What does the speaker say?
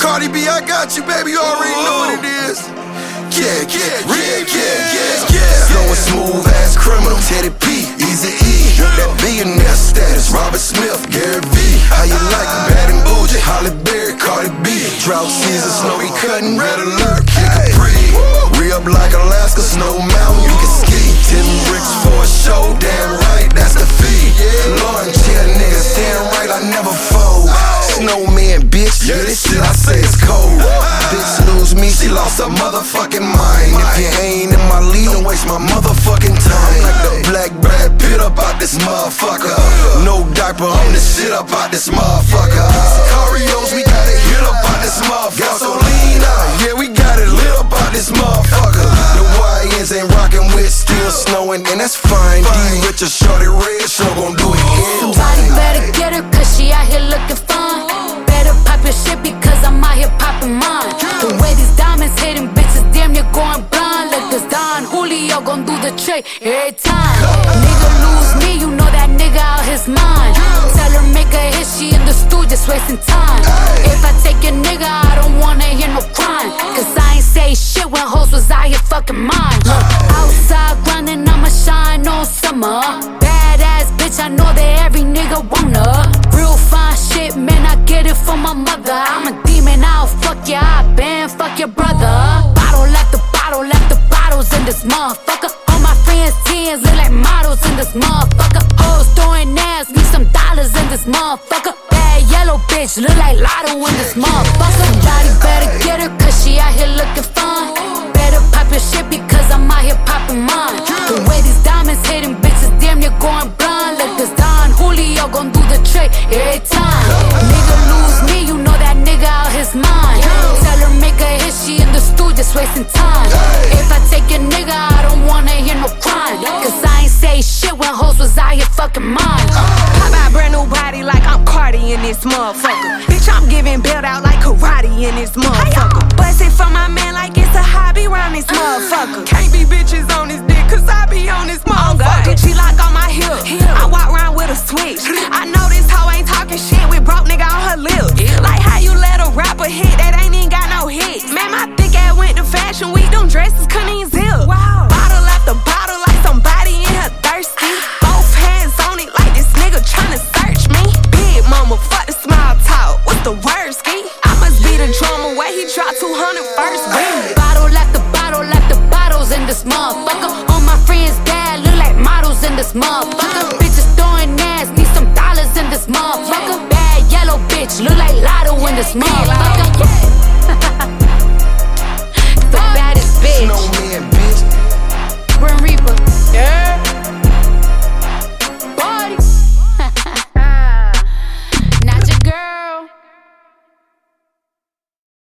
Cardi B, I got you, baby, you already know what it is. Yeah. Slow and smooth ass criminal, Teddy P, Easy E. That billionaire status, Robert Smith, Gary V. How you like it, bad and bougie, Holly Berry, Cardi B. Drought season, snowy cutting, red alert, kick a breeze. Re-up like Alaska, Snow Mountain, you can ski. 10 bricks for a show, damn right, that's the fee. Lauren chair niggas, damn right, I never fold. Snowman, bitch, yeah, this shit I say is cold. Bitch lose me, she lost her motherfucking mind. If you ain't in my league, don't waste my motherfucking time. Like the black Brad Pitt up out this motherfucker. No diaper, I'm the shit up out this motherfucker. Sicarios, we got it hit up out this motherfucker. Gasolina, yeah, we got it lit up out this motherfucker. The YNs ain't rockin' with, still snowing, and that's fine. D Rich or Shorty Red, sure gon' do it again. Somebody better get her, cause she out here looking fun. Better pop your shit because I'm out here popping mine. The way these diamonds hitting bitches, damn near going blind. Look, this Don Julio gon' do the trick every time. Nigga lose me, you know that nigga out his mind. Tell her make a hit, she in the stool just wasting time. If I take your nigga, I don't wanna hear no crying, cause I ain't say shit when hoes was out here fucking mine. Outside grinding, I'ma shine all summer. Badass bitch, I know that every nigga wanna. Real fine shit, man, I get it from my mother. I'm a demon, I'll fuck ya, I been fuck your brother. Bottle after bottles in this motherfucker. All my friends' teens look like models in this motherfucker. Hoes throwing ass, need some dollars in this motherfucker. Bad yellow bitch, look like Lotto in this motherfucker. Somebody better get her, cause she out here looking fun. Better pop your shit because I'm out here popping mine. The way these diamonds hitting bitches, damn near going blind. Look, this Don Julio gon' do the trick every time. Nigga lose me, you know that nigga out his mind. Tell her make a hit, she in the stool just wasting time. If I take your nigga, I don't wanna hear no crying, cause I ain't say shit when hoes was out here fucking mine. Pop out brand new body like I'm Cardi in this motherfucker. Bitch, I'm giving build out like karate in this motherfucker. Bust it for my man like it's a hobby round this motherfucker. Can't be bitches on this dick, cause I be on this motherfucker. G-lock on my hip, I walk around with a switch. I know this hoe ain't talking shit with broke nigga on her lip. Like how you let a rapper hit that ain't even got no hits. Man, my thick ass went to Fashion Week, them dresses couldn't even zip. Wow. Bottle after bottle like somebody in here thirsty. Both hands on it like this nigga tryna search me. Big mama, fuck the small talk, what's the word, ski? I must be the drummer where he dropped 200 first beat. Bottle after bottles in this motherfucker. All my friends bad, look like models in this motherfucker. Bitches throwing ass, need some dollars in this motherfucker. Bad yellow bitch, look like Lotto in this motherfucker.